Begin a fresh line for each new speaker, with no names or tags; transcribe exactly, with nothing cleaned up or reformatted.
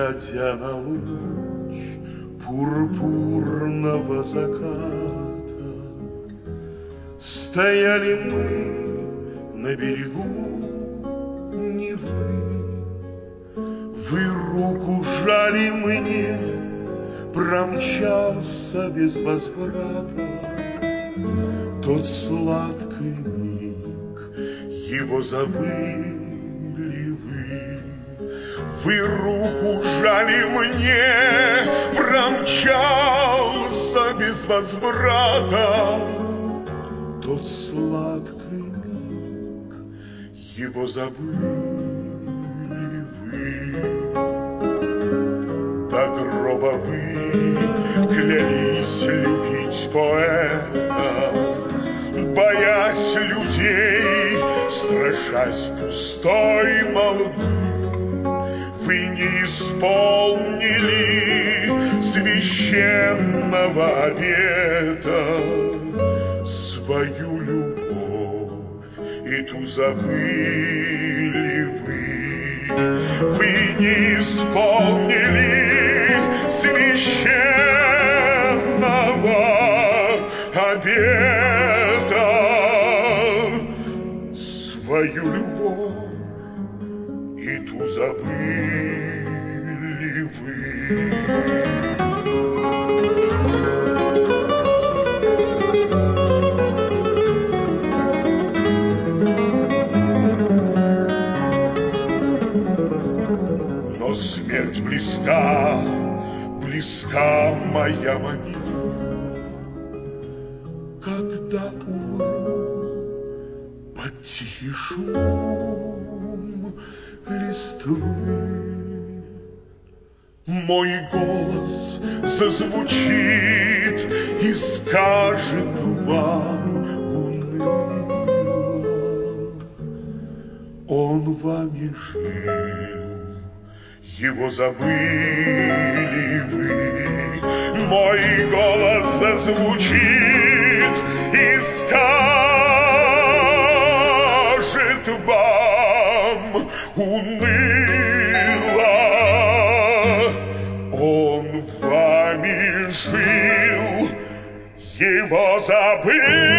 глядя на луч пурпурного заката, стояли мы на берегу Невы. Вы руку жали мне, промчался без возврата тот сладкий миг, его забыли вы. Вы руку жали мне, промчался без возврата тот сладкий миг, его забыли вы. До гроба вы клялись любить поэта, боясь людей, страшась пустой молвы. Вы не исполнили священного обета, свою любовь и ту забыли вы. Вы не исполнили священного обета, свою любовь и ту забыли вы. Но смерть близка, близка моя могила. Когда умру под тихий шум листвы, мой голос зазвучит и скажет вам уныло: он вами жил, его забыли вы. Мой голос зазвучит и скажет вам уныло: он вами жил, его забыли.